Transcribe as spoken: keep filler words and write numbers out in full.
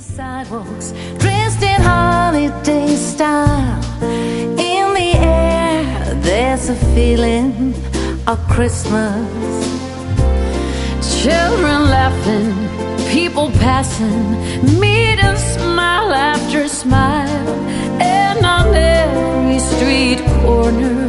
Sidewalks, dressed in holiday style. In the air, there's a feeling of Christmas. Children laughing, people passing, meet and smile after smile. And on every street corner,